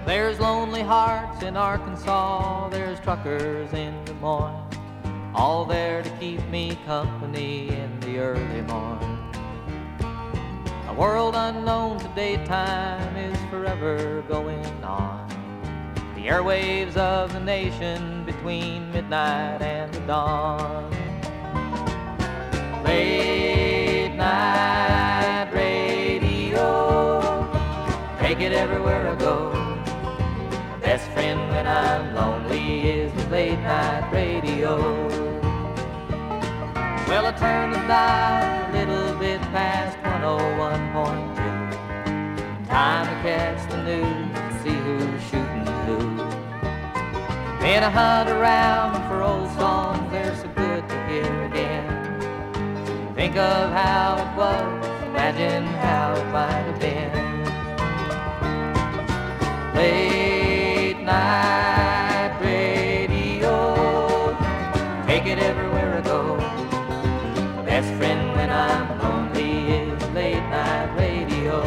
There's lonely hearts in Arkansas, there's truckers in Des Moines, all there to keep me company in the early morn. A world unknown to daytime is forever going on, the airwaves of the nation between midnight and the dawn. Late night radio, take it everywhere I go. My best friend when I'm lonely is the late night radio. Well, I turn the dial a little bit past 101.2. Time to catch the news and see who's shooting who. Then I hunt around for old songs they're so good to hear again. Think of how it was, imagine how it might have been. Late night radio, take it everywhere I go. My best friend when I'm lonely is late night radio.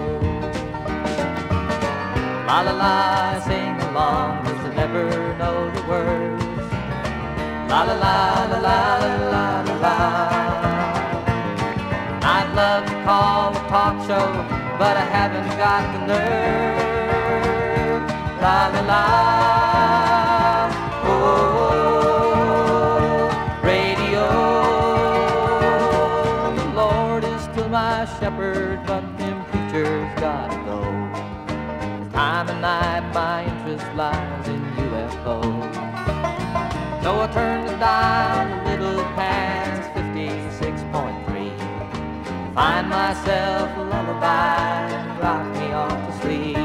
La la la, sing along, 'cause I never know the words. La la la la la la la la. I'd love to call a talk show, but I haven't got the nerve. La la la, oh, radio. The Lord is still my shepherd, but them preachers gotta go. Time of night, my interest lies in UFOs. So I turn the dial a little past 56.3. Find myself a lullaby and rock me off to sleep.